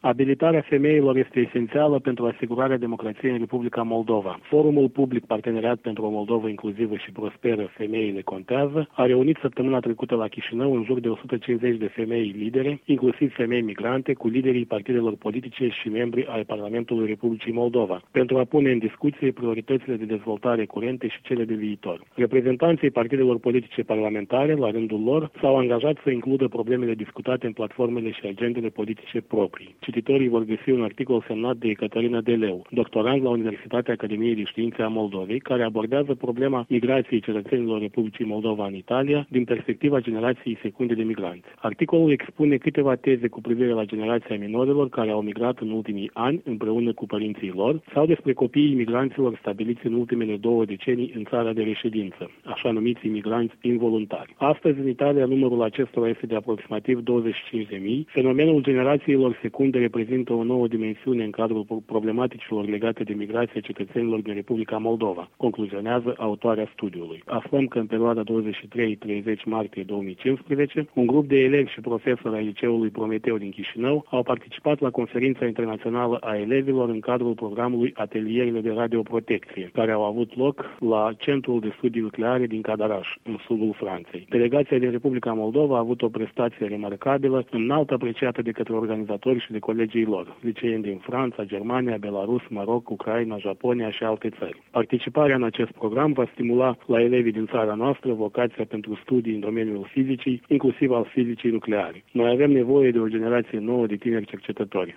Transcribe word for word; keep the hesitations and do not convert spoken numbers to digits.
Abilitarea femeilor este esențială pentru asigurarea democrației în Republica Moldova. Forumul Public Parteneriat pentru o Moldovă inclusivă și prosperă, Femeile contează, a reunit săptămâna trecută la Chișinău în jur de o sută cincizeci de femei lidere, inclusiv femei migrante, cu liderii partidelor politice și membri ai Parlamentului Republicii Moldova, pentru a pune în discuție prioritățile de dezvoltare curente și cele de viitor. Reprezentanții partidelor politice parlamentare, la rândul lor, s-au angajat să includă problemele discutate în platformele și agendele politice proprii. Cititorii vor găsi un articol semnat de Ecaterina Deleu, doctorand la Universitatea Academiei de Științe a Moldovei, care abordează problema migrației cetățenilor Republicii Moldova în Italia din perspectiva generației secunde de migranți. Articolul expune câteva teze cu privire la generația minorilor care au migrat în ultimii ani împreună cu părinții lor sau despre copiii imigranților stabiliți în ultimele două decenii în țara de reședință, așa numiți imigranți involuntari. Astăzi, în Italia, numărul acestora este de aproximativ douăzeci și cinci de mii. Fenomenul generațiilor secunde reprezintă o nouă dimensiune în cadrul problematicilor legate de migrația cetățenilor din Republica Moldova, concluzionează autoarea studiului. Aflăm că în perioada douăzeci și trei treizeci martie două mii cincisprezece, un grup de elevi și profesori ai Liceului Prometeu din Chișinău au participat la conferința internațională a elevilor în cadrul programului Atelierile de radioprotecție, care au avut loc la Centrul de Studii Nucleare din Cadaraș, în sudul Franței. Delegația din Republica Moldova a avut o prestație remarcabilă, înalt apreciată de către organizatori și de colegii lor, liceeni din Franța, Germania, Belarus, Maroc, Ucraina, Japonia și alte țări. Participarea în acest program va stimula la elevii din țara noastră vocația pentru studii în domeniul fizicii, inclusiv al fizicii nucleare. Noi avem nevoie de o generație nouă de tineri cercetători.